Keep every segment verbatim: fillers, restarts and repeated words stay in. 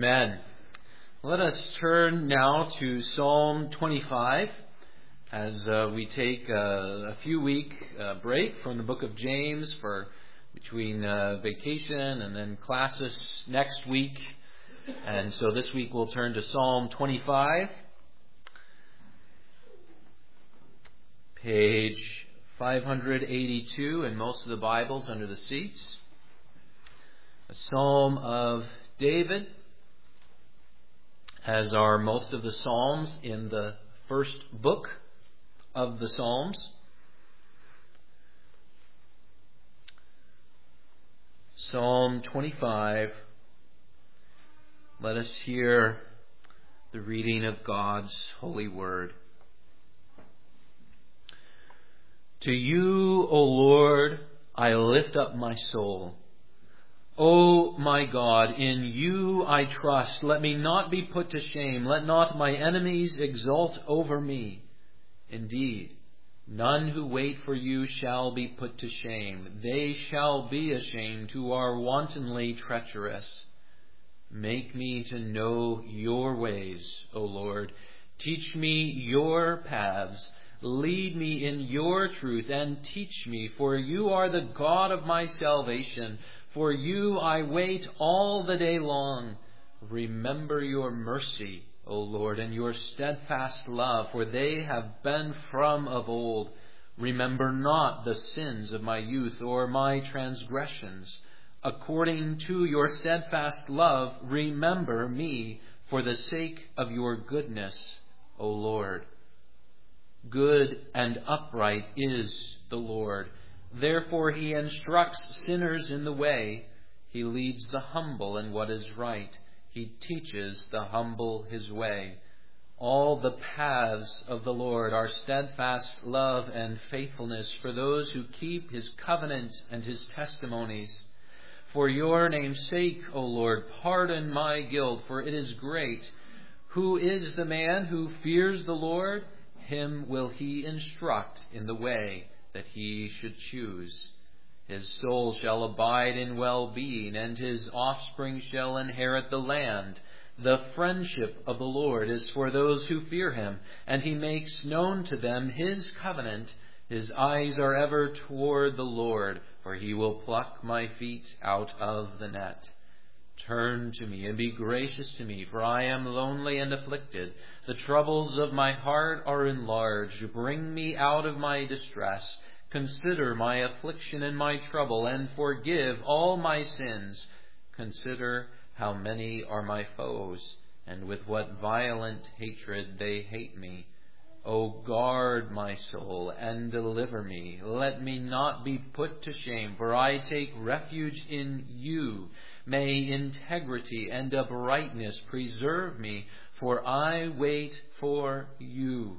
Amen. Let us turn now to Psalm twenty-five as uh, we take uh, a few week uh, break from the book of James for between uh, vacation and then classes next week. And so this week we'll turn to Psalm twenty-five, page five eighty-two in most of the Bibles under the seats. A psalm of David, as are most of the psalms in the first book of the Psalms. Psalm twenty-five. Let us hear the reading of God's holy word. To you, O Lord, I lift up my soul. O my God, in you I trust. Let me not be put to shame. Let not my enemies exult over me. Indeed, none who wait for you shall be put to shame. They shall be ashamed who are wantonly treacherous. Make me to know your ways, O Lord. Teach me your paths. Lead me in your truth and teach me, for you are the God of my salvation. For you I wait all the day long. Remember your mercy, O Lord, and your steadfast love, for they have been from of old. Remember not the sins of my youth or my transgressions. According to your steadfast love, remember me for the sake of your goodness, O Lord. Good and upright is the Lord. Therefore he instructs sinners in the way. He leads the humble in what is right. He teaches the humble his way. All the paths of the Lord are steadfast love and faithfulness for those who keep his covenant and his testimonies. For your name's sake, O Lord, pardon my guilt, for it is great. Who is the man who fears the Lord? Him will he instruct in the way that he should choose. His soul shall abide in well-being, and his offspring shall inherit the land. The friendship of the Lord is for those who fear him, and he makes known to them his covenant. His eyes are ever toward the Lord, for he will pluck my feet out of the net. Turn to me and be gracious to me, for I am lonely and afflicted. The troubles of my heart are enlarged. Bring me out of my distress. Consider my affliction and my trouble, and forgive all my sins. Consider how many are my foes, and with what violent hatred they hate me. O guard my soul and deliver me. Let me not be put to shame, for I take refuge in you. May integrity and uprightness preserve me, for I wait for you.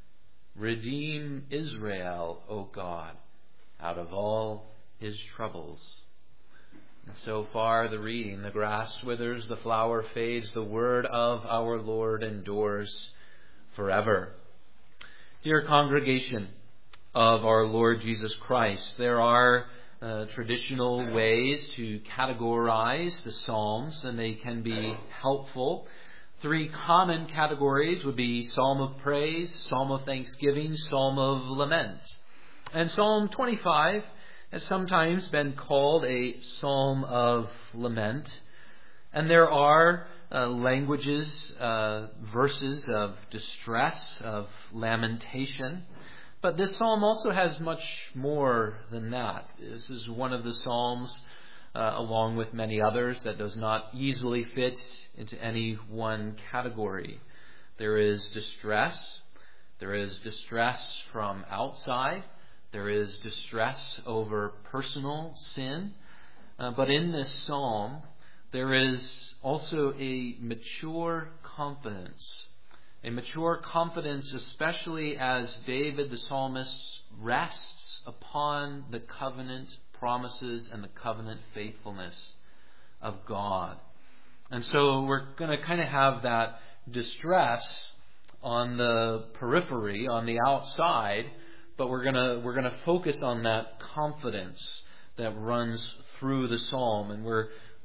Redeem Israel, O God, out of all his troubles. And so far the reading. The grass withers, the flower fades, the word of our Lord endures forever. Dear congregation of our Lord Jesus Christ, there are uh, traditional ways to categorize the Psalms, and they can be helpful. Three common categories would be Psalm of Praise, Psalm of Thanksgiving, Psalm of Lament. And Psalm twenty-five has sometimes been called a Psalm of Lament. And there are uh, languages, uh, verses of distress, of lamentation. But this psalm also has much more than that. This is one of the psalms, uh, along with many others, that does not easily fit into any one category. There is distress. There is distress from outside. There is distress over personal sin. Uh, but in this psalm, there is also a mature confidence. A mature confidence, especially as David the psalmist rests upon the covenant promises and the covenant faithfulness of God. And so we're going to kind of have that distress on the periphery, on the outside, but we're going to we're going to focus on that confidence that runs through the psalm, and we're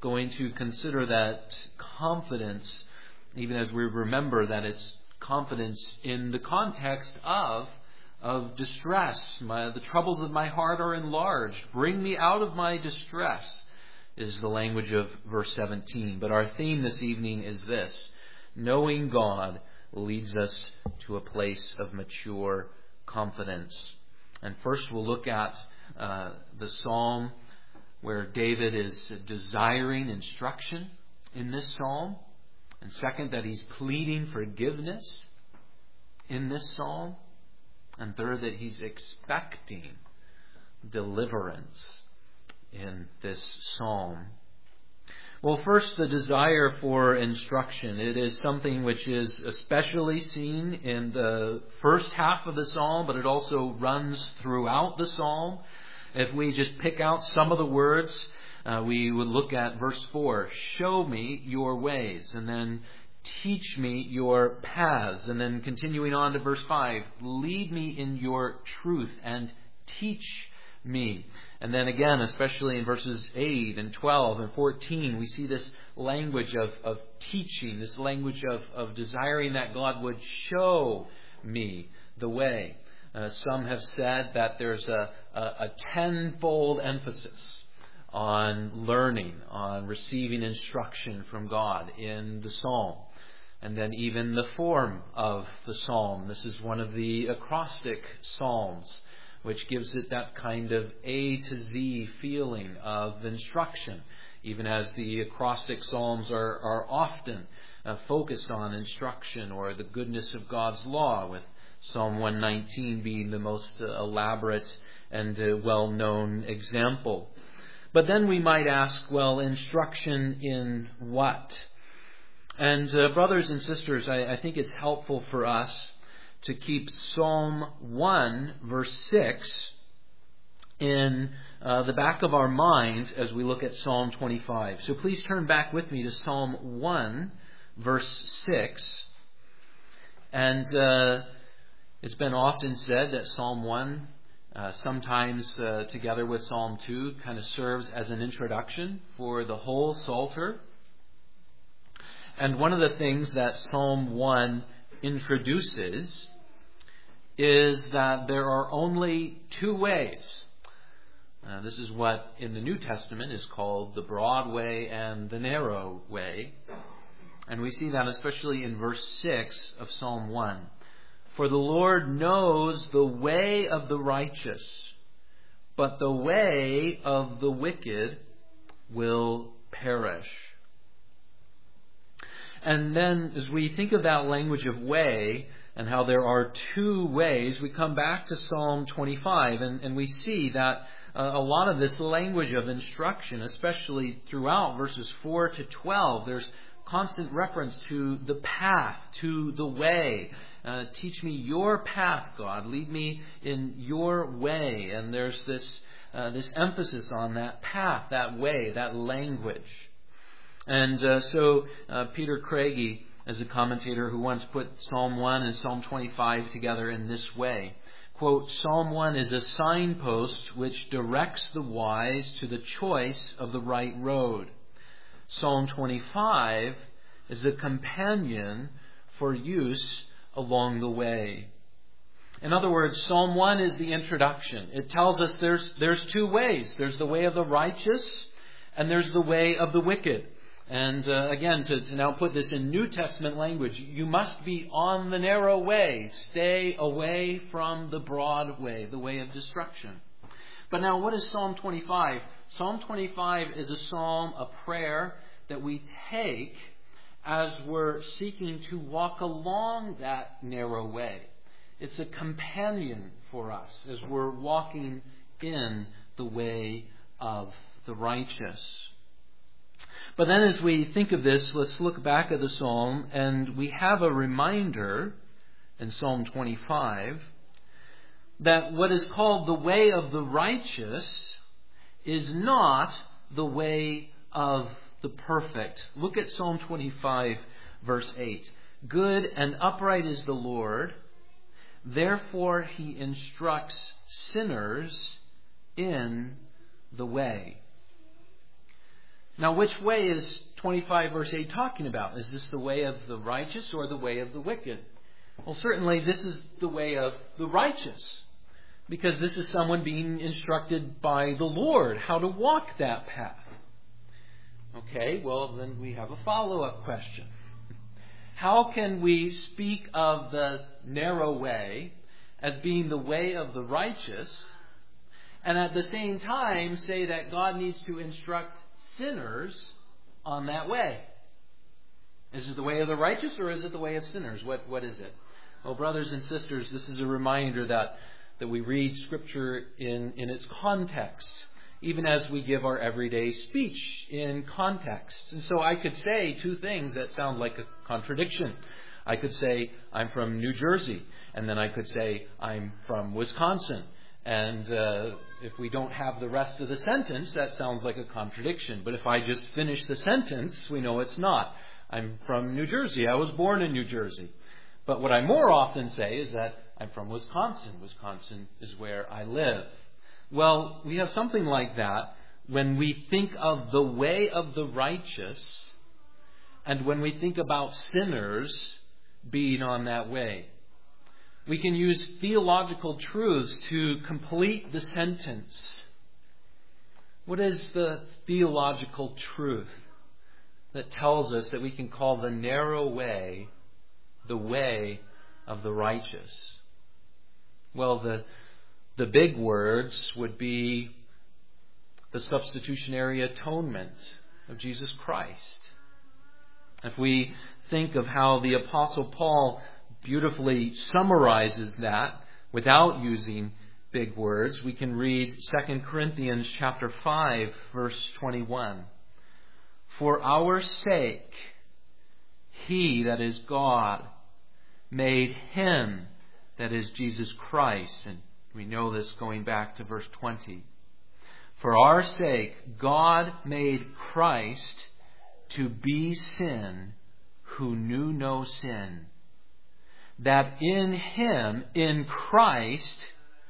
going to consider that confidence, even as we remember that it's confidence in the context of of distress. My, the troubles of my heart are enlarged. Bring me out of my distress, is the language of verse seventeen. But our theme this evening is this: knowing God leads us to a place of mature confidence. And first we'll look at uh, the psalm where David is desiring instruction in this psalm. And second, that he's pleading forgiveness in this psalm. And third, that he's expecting deliverance in this psalm. Well, first, the desire for instruction. It is something which is especially seen in the first half of the psalm, but it also runs throughout the psalm. If we just pick out some of the words, uh, we would look at verse four. Show me your ways. And then teach me your paths. And then continuing on to verse five. Lead me in your truth and teach me. And then again, especially in verses eight and twelve and fourteen, we see this language of, of teaching, this language of, of desiring that God would show me the way. Uh, some have said that there's a, a, a tenfold emphasis on learning, on receiving instruction from God in the psalm. And then even the form of the psalm. This is one of the acrostic psalms, which gives it that kind of A to Z feeling of instruction, even as the acrostic psalms are, are often uh, focused on instruction or the goodness of God's law, with Psalm one nineteen being the most uh, elaborate and uh, well-known example. But then we might ask, well, instruction in what? And uh, brothers and sisters, I, I think it's helpful for us to keep Psalm one, verse six, in uh, the back of our minds as we look at Psalm twenty-five. So please turn back with me to Psalm one, verse six. And uh, it's been often said that Psalm one, uh, sometimes uh, together with Psalm two, kind of serves as an introduction for the whole Psalter. And one of the things that Psalm one introduces is that there are only two ways. Uh, this is what in the New Testament is called the broad way and the narrow way. And we see that especially in verse six of Psalm one. For the Lord knows the way of the righteous, but the way of the wicked will perish. And then as we think of that language of way and how there are two ways, we come back to Psalm twenty-five and, and we see that uh, a lot of this language of instruction, especially throughout verses four to twelve, there's constant reference to the path, to the way. Uh, teach me your path, God. Lead me in your way. And there's this uh, this emphasis on that path, that way, that language. And uh, so uh, Peter Craigie, as a commentator who once put Psalm one and Psalm twenty-five together in this way, quote, Psalm one is a signpost which directs the wise to the choice of the right road. Psalm twenty-five is a companion for use along the way. In other words, Psalm one is the introduction. It tells us there's there's two ways. There's the way of the righteous and there's the way of the wicked. And uh, again, to, to now put this in New Testament language, you must be on the narrow way. Stay away from the broad way, the way of destruction. But now what is Psalm twenty-five? Psalm twenty-five is a psalm, a prayer that we take as we're seeking to walk along that narrow way. It's a companion for us as we're walking in the way of the righteous. But then as we think of this, let's look back at the psalm, and we have a reminder in Psalm twenty-five that what is called the way of the righteous is not the way of the perfect. Look at Psalm twenty-five, verse eight. Good and upright is the Lord, therefore he instructs sinners in the way. Now, which way is twenty-five verse eight talking about? Is this the way of the righteous or the way of the wicked? Well, certainly this is the way of the righteous, because this is someone being instructed by the Lord how to walk that path. Okay, well, then we have a follow-up question. How can we speak of the narrow way as being the way of the righteous, and at the same time say that God needs to instruct sinners on that way? Is it the way of the righteous, or is it the way of sinners? What What is it? Well, brothers and sisters, this is a reminder that, that we read Scripture in, in its context, even as we give our everyday speech in context. And so I could say two things that sound like a contradiction. I could say, I'm from New Jersey, and then I could say, I'm from Wisconsin. And uh, if we don't have the rest of the sentence, that sounds like a contradiction. But if I just finish the sentence, we know it's not. I'm from New Jersey. I was born in New Jersey. But what I more often say is that I'm from Wisconsin. Wisconsin is where I live. Well, we have something like that when we think of the way of the righteous and when we think about sinners being on that way. We can use theological truths to complete the sentence. What is the theological truth that tells us that we can call the narrow way the way of the righteous? Well, the the big words would be the substitutionary atonement of Jesus Christ. If we think of how the Apostle Paul beautifully summarizes that without using big words, we can read Second Corinthians chapter five, verse twenty-one. For our sake, He, that is God, made Him, that is Jesus Christ. And we know this going back to verse twenty. For our sake, God made Christ to be sin who knew no sin, that in Him, in Christ,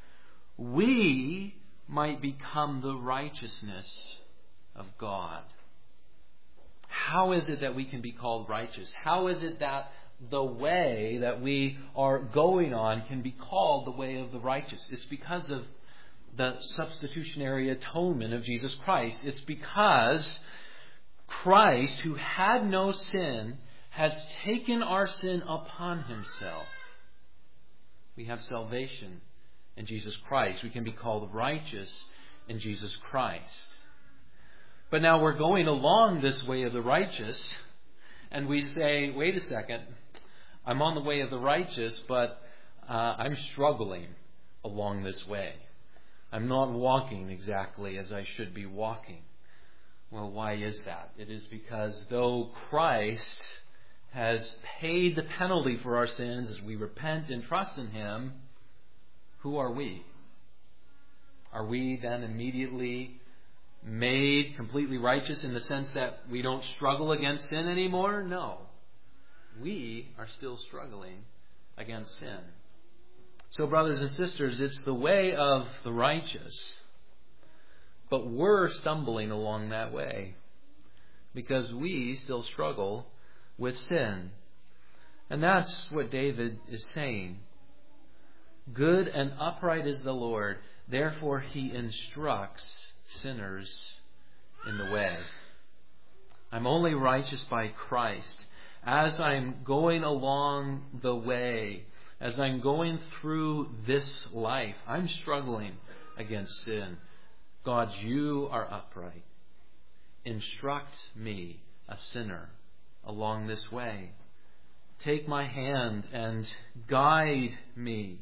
we might become the righteousness of God. How is it that we can be called righteous? How is it that the way that we are going on can be called the way of the righteous? It's because of the substitutionary atonement of Jesus Christ. It's because Christ, who had no sin, has taken our sin upon Himself. We have salvation in Jesus Christ. We can be called righteous in Jesus Christ. But now we're going along this way of the righteous, and we say, wait a second, I'm on the way of the righteous, but uh, I'm struggling along this way. I'm not walking exactly as I should be walking. Well, why is that? It is because though Christ has paid the penalty for our sins as we repent and trust in Him, who are we? Are we then immediately made completely righteous in the sense that we don't struggle against sin anymore? No. We are still struggling against sin. So, brothers and sisters, it's the way of the righteous, but we're stumbling along that way because we still struggle with sin. And that's what David is saying. Good and upright is the Lord, therefore He instructs sinners in the way. I'm only righteous by Christ. As I'm going along the way, as I'm going through this life, I'm struggling against sin. God, You are upright. Instruct me, a sinner, along this way. Take my hand and guide me.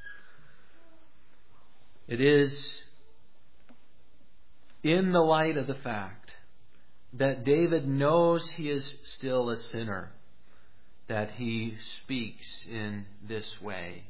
It is in the light of the fact that David knows he is still a sinner that he speaks in this way.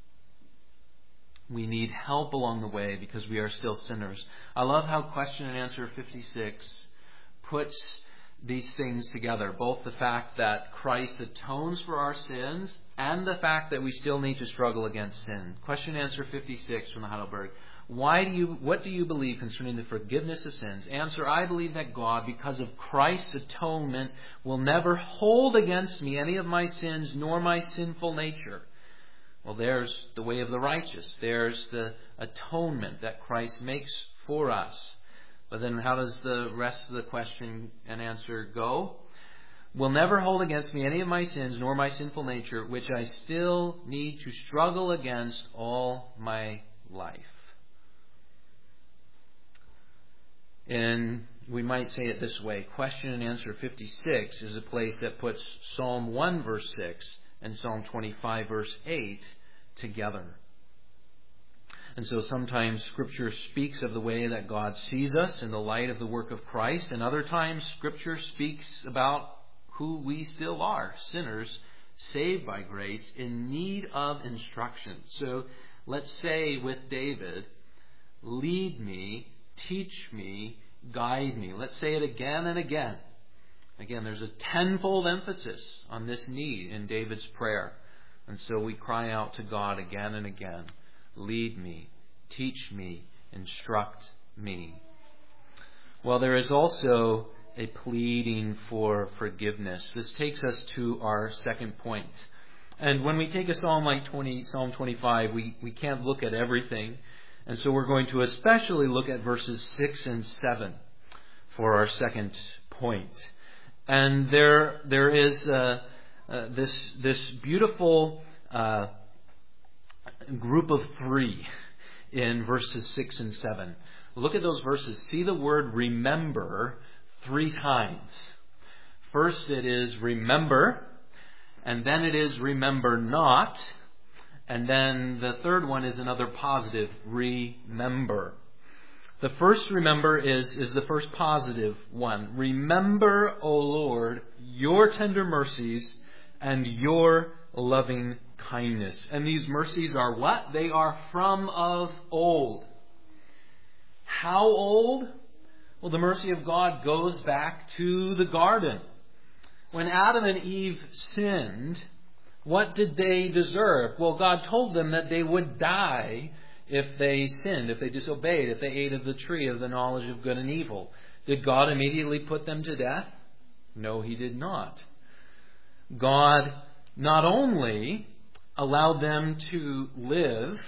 We need help along the way because we are still sinners. I love how question and answer fifty-six puts these things together, both the fact that Christ atones for our sins and the fact that we still need to struggle against sin. Question and answer fifty-six from the Heidelberg. Why do you, what do you believe concerning the forgiveness of sins? Answer, I believe that God, because of Christ's atonement, will never hold against me any of my sins nor my sinful nature. Well, there's the way of the righteous. There's the atonement that Christ makes for us. But then how does the rest of the question and answer go? Will never hold against me any of my sins nor my sinful nature, which I still need to struggle against all my life. And we might say it this way. Question and answer fifty-six is a place that puts Psalm one verse six and Psalm twenty-five verse eight together. And so sometimes Scripture speaks of the way that God sees us in the light of the work of Christ, and other times Scripture speaks about who we still are, sinners saved by grace in need of instruction. So let's say with David, lead me, teach me, guide me. Let's say it again and again. Again, there's a tenfold emphasis on this need in David's prayer. And so we cry out to God again and again, lead me, teach me, instruct me. Well, there is also a pleading for forgiveness. This takes us to our second point. And when we take a psalm like twenty, Psalm twenty-five, we, we can't look at everything. And so we're going to especially look at verses six and seven for our second point. And there, there is uh, uh, this this beautiful uh, group of three in verses six and seven. Look at those verses. See the word remember three times. First it is remember, and then it is remember not, and then the third one is another positive, remember. The first remember is, is the first positive one. Remember, O Lord, your tender mercies and your loving kindness. And these mercies are what? They are from of old. How old? Well, the mercy of God goes back to the garden. When Adam and Eve sinned, what did they deserve? Well, God told them that they would die if they sinned, if they disobeyed, if they ate of the tree of the knowledge of good and evil. Did God immediately put them to death? No, He did not. God not only allowed them to live,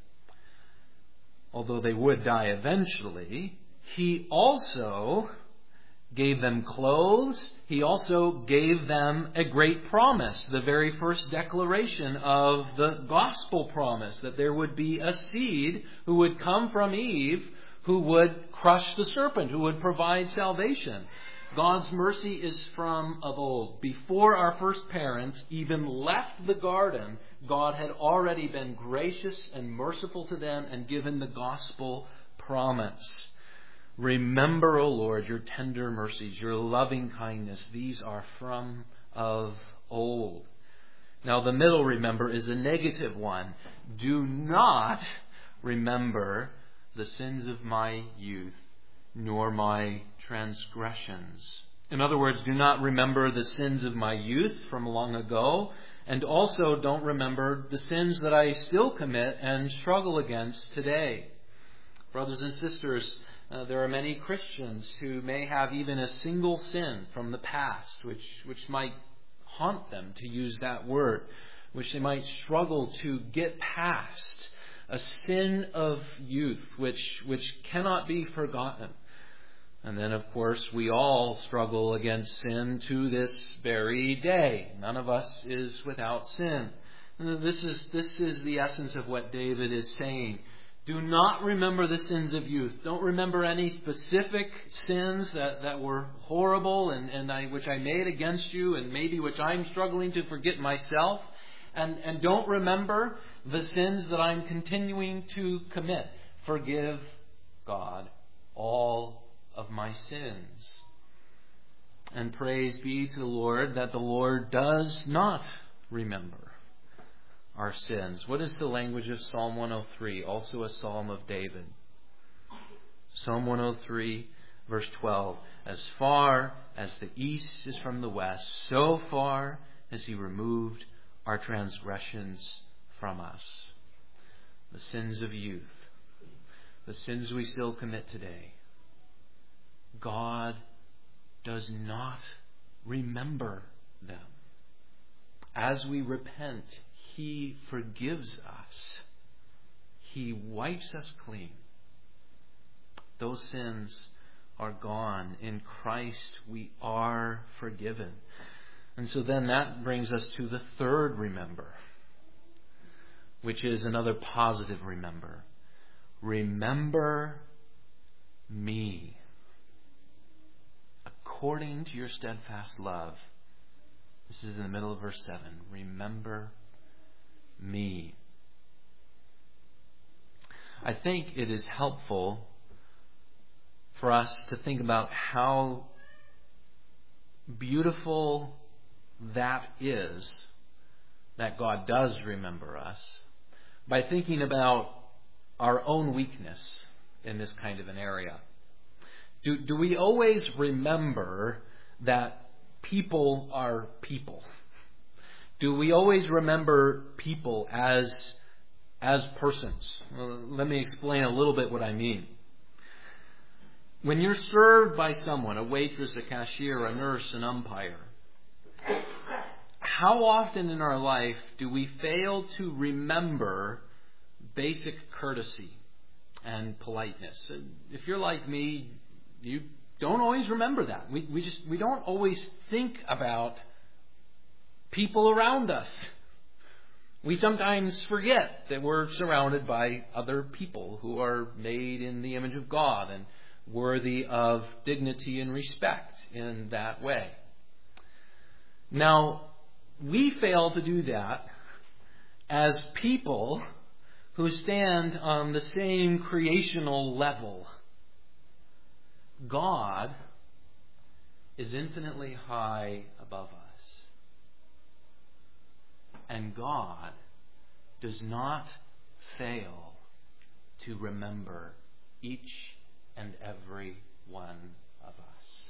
although they would die eventually, He also gave them clothes. He also gave them a great promise, the very first declaration of the gospel promise, that there would be a seed who would come from Eve, who would crush the serpent, who would provide salvation. God's mercy is from of old. Before our first parents even left the garden, God had already been gracious and merciful to them and given the gospel promise. Remember, O Lord, your tender mercies, your loving kindness. These are from of old. Now, the middle remember is a negative one. Do not remember the sins of my youth, nor my transgressions. In other words, do not remember the sins of my youth from long ago, and also don't remember the sins that I still commit and struggle against today. Brothers and sisters, Uh, there are many Christians who may have even a single sin from the past, which, which might haunt them, to use that word, which they might struggle to get past. A sin of youth, which, which cannot be forgotten. And then, of course, we all struggle against sin to this very day. None of us is without sin. And this is, this is the essence of what David is saying. Do not remember the sins of youth. Don't remember any specific sins that, that were horrible and, and I, which I made against you, and maybe which I'm struggling to forget myself. And, and don't remember the sins that I'm continuing to commit. Forgive, God, all of my sins. And praise be to the Lord that the Lord does not remember our sins. What is the language of Psalm one oh three? Also a psalm of David. Psalm one oh three, verse twelve. As far as the east is from the west, so far has He removed our transgressions from us. The sins of youth, the sins we still commit today, God does not remember them. As we repent, He forgives us. He wipes us clean. Those sins are gone. In Christ we are forgiven. And so then that brings us to the third remember, which is another positive remember. Remember me according to your steadfast love. This is in the middle of verse seven. Remember me. I think it is helpful for us to think about how beautiful that is, that God does remember us, by thinking about our own weakness in this kind of an area. Do, do we always remember that people are people? Do we always remember people as, as persons? Well, let me explain a little bit what I mean. When you're served by someone, a waitress, a cashier, a nurse, an umpire, how often in our life do we fail to remember basic courtesy and politeness? If you're like me, you don't always remember that. We, we just we don't always think about people around us. We sometimes forget that we're surrounded by other people who are made in the image of God and worthy of dignity and respect in that way. Now, we fail to do that as people who stand on the same creational level. God is infinitely high above us. And God does not fail to remember each and every one of us.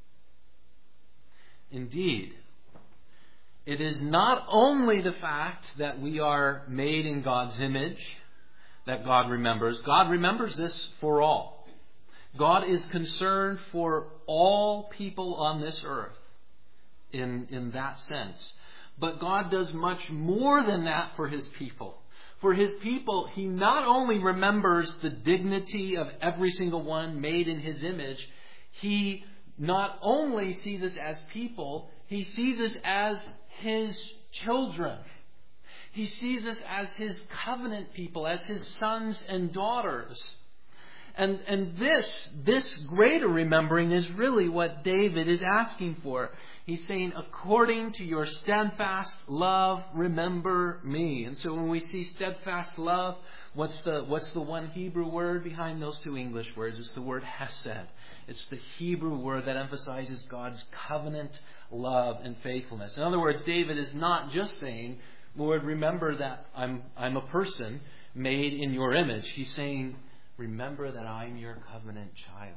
Indeed, it is not only the fact that we are made in God's image that God remembers. God remembers this for all. God is concerned for all people on this earth in, in that sense. But God does much more than that for His people. For His people, He not only remembers the dignity of every single one made in His image, He not only sees us as people, He sees us as His children. He sees us as His covenant people, as His sons and daughters. And, and this, this greater remembering is really what David is asking for. He's saying, according to your steadfast love, remember me. And so when we see steadfast love, what's the, what's the one Hebrew word behind those two English words? It's the word hesed. It's the Hebrew word that emphasizes God's covenant love and faithfulness. In other words, David is not just saying, Lord, remember that I'm, I'm a person made in your image. He's saying, remember that I'm your covenant child.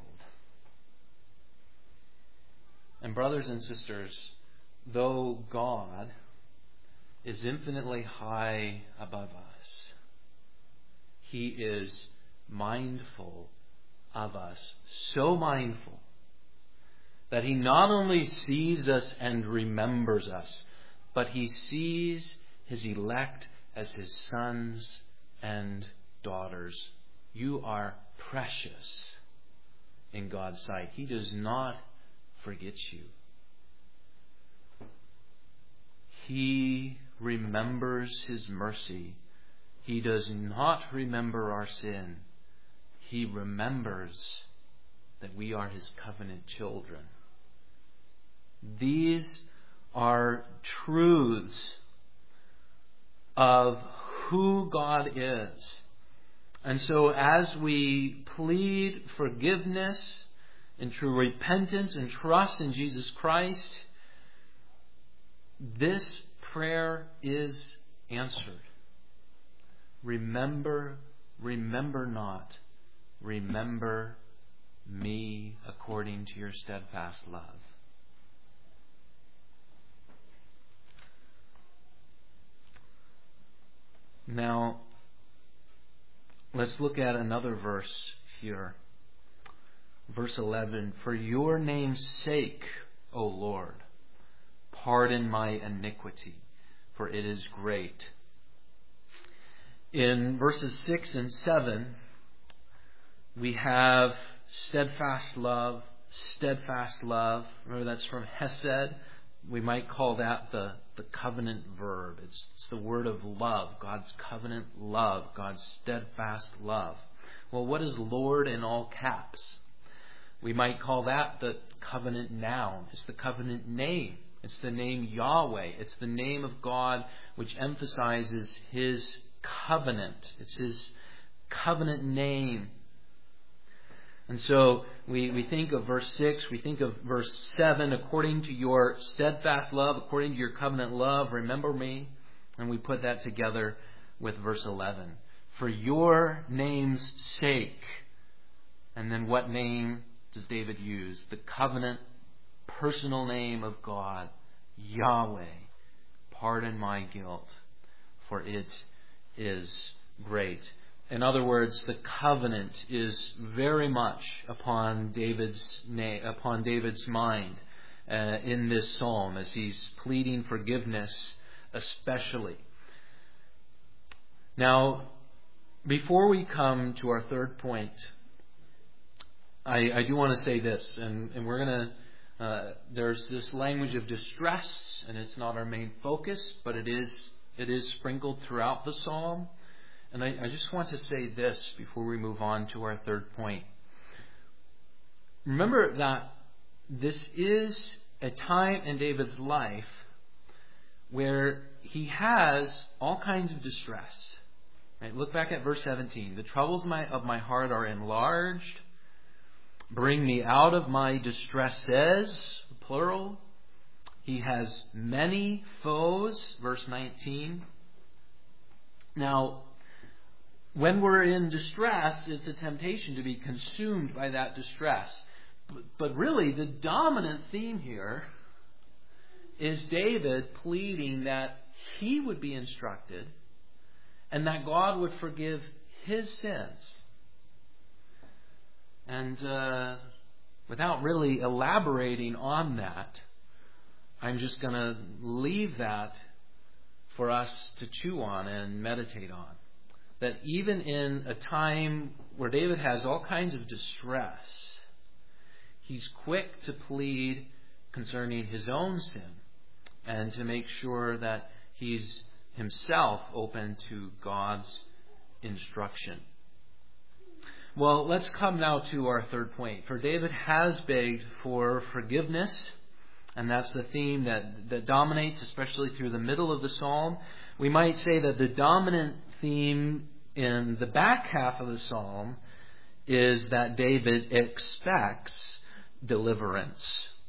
And brothers and sisters, though God is infinitely high above us, He is mindful of us, so mindful that He not only sees us and remembers us, but He sees His elect as His sons and daughters. You are precious in God's sight. He does not forget you. He remembers His mercy. He does not remember our sin. He remembers that we are His covenant children. These are truths of who God is. And so as we plead forgiveness and true repentance and trust in Jesus Christ, this prayer is answered. Remember, remember not, remember me according to your steadfast love. Now, let's look at another verse here. Verse eleven, for your name's sake, O Lord, pardon my iniquity, for it is great. In verses six and seven, we have steadfast love, steadfast love. Remember, that's from Hesed. We might call that the, the covenant verb. It's, it's the word of love, God's covenant love, God's steadfast love. Well, what is Lord in all caps? We might call that the covenant noun. It's the covenant name. It's the name Yahweh. It's the name of God which emphasizes His covenant. It's His covenant name. And so we, we think of verse six, we think of verse seven, according to your steadfast love, according to your covenant love, remember me. And we put that together with verse eleven. For your name's sake. And then what name does David use? The covenant, personal name of God, Yahweh. Pardon my guilt, for it is great. In other words, the covenant is very much upon David's na- upon David's mind uh, in this psalm as he's pleading forgiveness, especially. Now, before we come to our third point, I, I do want to say this, and, and we're going to. Uh, there's this language of distress, and it's not our main focus, but it is it is sprinkled throughout the psalm. And I, I just want to say this before we move on to our third point. Remember that this is a time in David's life where he has all kinds of distress. Right? Look back at verse seventeen. The troubles my, of my heart are enlarged. Bring me out of my distresses, plural. He has many foes, verse nineteen. Now, when we're in distress, it's a temptation to be consumed by that distress. But, but really, the dominant theme here is David pleading that he would be instructed and that God would forgive his sins. And uh, without really elaborating on that, I'm just going to leave that for us to chew on and meditate on. That even in a time where David has all kinds of distress, he's quick to plead concerning his own sin and to make sure that he's himself open to God's instruction. Well, let's come now to our third point. For David has begged for forgiveness, and that's the theme that, that dominates, especially through the middle of the psalm. We might say that the dominant theme in the back half of the psalm is that David expects deliverance.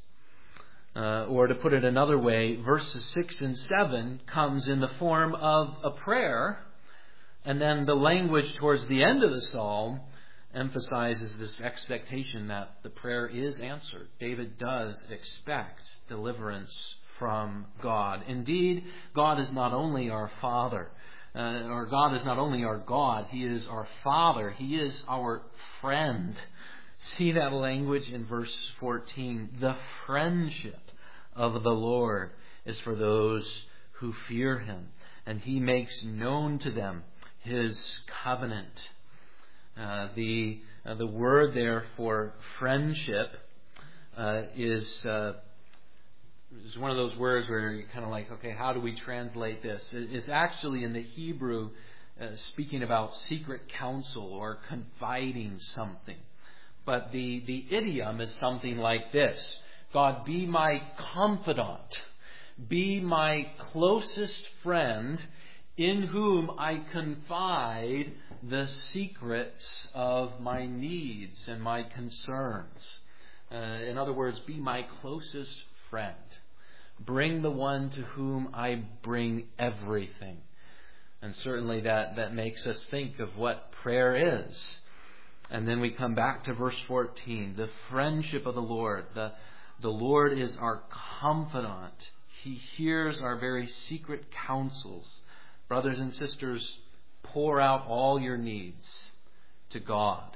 Uh, or to put it another way, verses six and seven comes in the form of a prayer, and then the language towards the end of the psalm emphasizes this expectation that the prayer is answered. David does expect deliverance from God. Indeed, God is not only our Father, uh, or God is not only our God, He is our Father. He is our friend. See that language in verse fourteen. The friendship of the Lord is for those who fear Him, and He makes known to them His covenant. Uh, the uh, the word there for friendship uh, is uh, is one of those words where you're kind of like, okay, how do we translate this? It's actually in the Hebrew uh, speaking about secret counsel or confiding something. But the, the idiom is something like this. God, be my confidant. Be my closest friend in whom I confide the secrets of my needs and my concerns. Uh, in other words, be my closest friend. Bring the one to whom I bring everything. And certainly that, that makes us think of what prayer is. And then we come back to verse fourteen. The friendship of the Lord. The, the Lord is our confidant. He hears our very secret counsels. Brothers and sisters, pour out all your needs to God.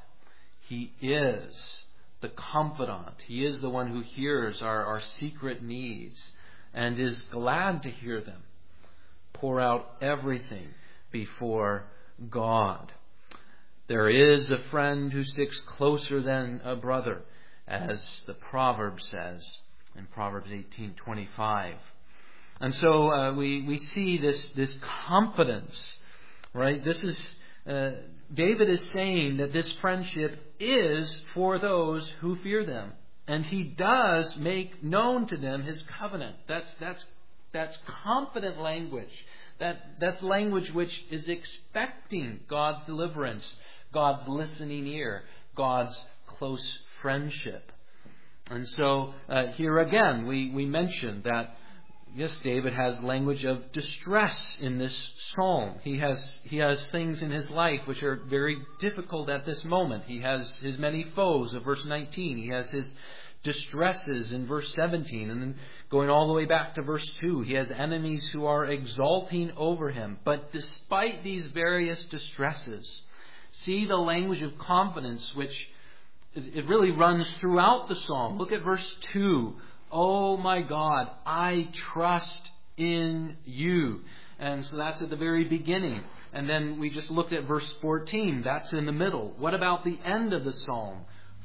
He is the confidant. He is the one who hears our, our secret needs and is glad to hear them. Pour out everything before God. There is a friend who sticks closer than a brother, as the proverb says in Proverbs eighteen twenty-five. And so uh, we, we see this, this confidence, right? This is, uh, David is saying that this friendship is for those who fear them. And he does make known to them his covenant. That's, that's, that's confident language. That, that's language which is expecting God's deliverance, God's listening ear, God's close friendship. And so uh, here again, we, we mentioned that, yes, David has language of distress in this psalm. He has he has things in his life which are very difficult at this moment. He has his many foes of verse nineteen. He has his distresses in verse seventeen. And then going all the way back to verse two, he has enemies who are exulting over him. But despite these various distresses, see the language of confidence which it really runs throughout the psalm. Look at verse two. Oh my God, I trust in you. And so that's at the very beginning. And then we just looked at verse fourteen. That's in the middle. What about the end of the psalm?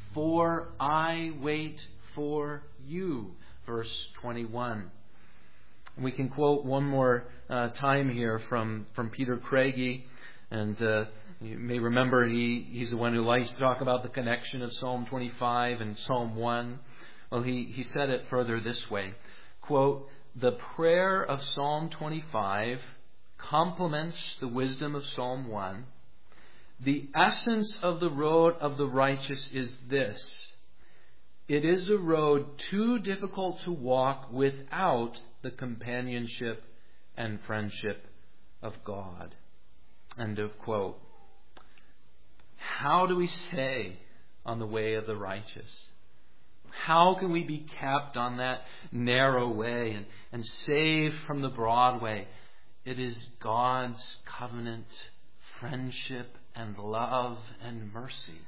For I wait for you. Verse twenty-one. And we can quote one more uh, time here from, from Peter Craigie. And uh, you may remember he, he's the one who likes to talk about the connection of Psalm twenty-five and Psalm one. Well, he, he said it further this way, quote, the prayer of Psalm twenty-five complements the wisdom of Psalm one. The essence of the road of the righteous is this. It is a road too difficult to walk without the companionship and friendship of God. End of quote. How do we stay on the way of the righteous? How can we be kept on that narrow way and, and saved from the broad way? It is God's covenant, friendship, and love and mercy.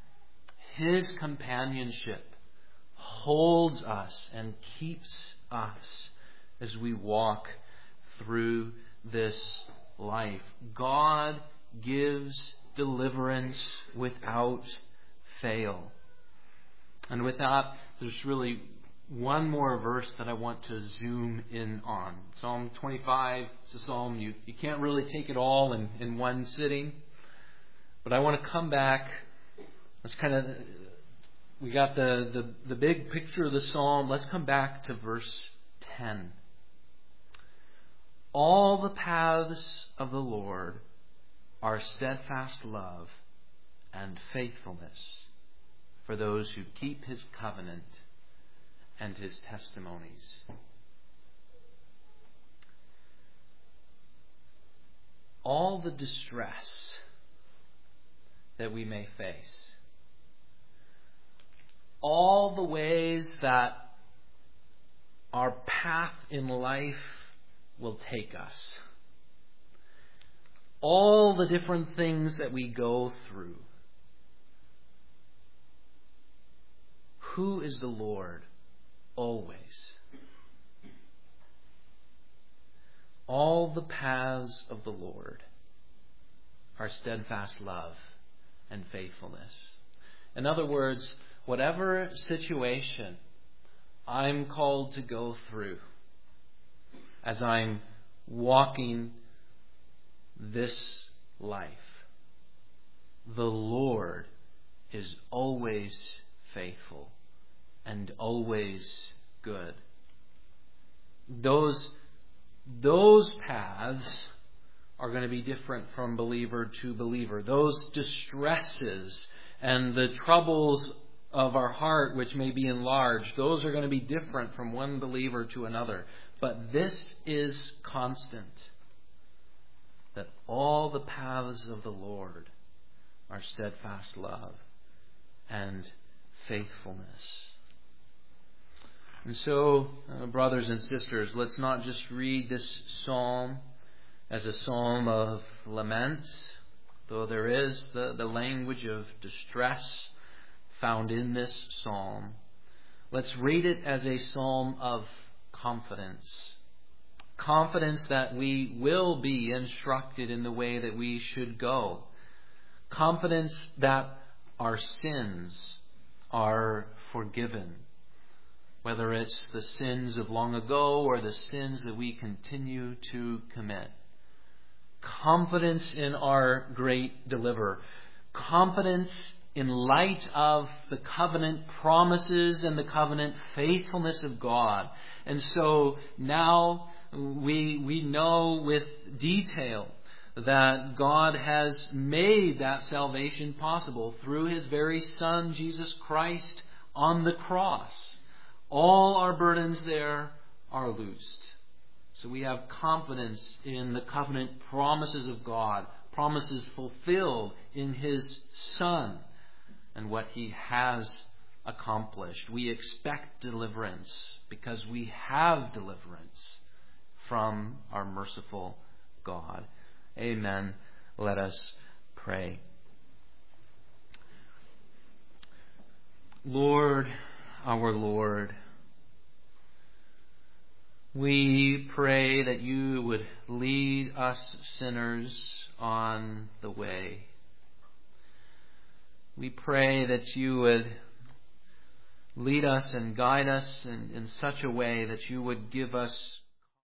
His companionship holds us and keeps us as we walk through this life. God gives deliverance without fail. And with that, there's really one more verse that I want to zoom in on. Psalm twenty-five, it's a psalm, you, you can't really take it all in, in one sitting. But I want to come back. Let's kind of, we got the, the, the big picture of the psalm. Let's come back to verse ten. All the paths of the Lord are steadfast love and faithfulness for those who keep his covenant and his testimonies. All the distress that we may face, all the ways that our path in life will take us, all the different things that we go through, who is the Lord always? All the paths of the Lord are steadfast love and faithfulness. In other words, whatever situation I'm called to go through as I'm walking this life, the Lord is always faithful and always good. Those, those paths are going to be different from believer to believer. Those distresses and the troubles of our heart, which may be enlarged, those are going to be different from one believer to another. But this is constant, that all the paths of the Lord are steadfast love and faithfulness. And so, uh, brothers and sisters, let's not just read this psalm as a psalm of lament, though there is the, the language of distress found in this psalm. Let's read it as a psalm of confidence. Confidence that we will be instructed in the way that we should go. Confidence that our sins are forgiven. Whether it's the sins of long ago or the sins that we continue to commit. Confidence in our great deliverer. Confidence in light of the covenant promises and the covenant faithfulness of God. And so now we, we know with detail that God has made that salvation possible through His very Son, Jesus Christ, on the cross. All our burdens there are loosed. So we have confidence in the covenant promises of God, promises fulfilled in His Son and what He has accomplished. We expect deliverance because we have deliverance from our merciful God. Amen. Let us pray. Lord, our Lord, we pray that You would lead us sinners on the way. We pray that You would lead us and guide us in, in such a way that You would give us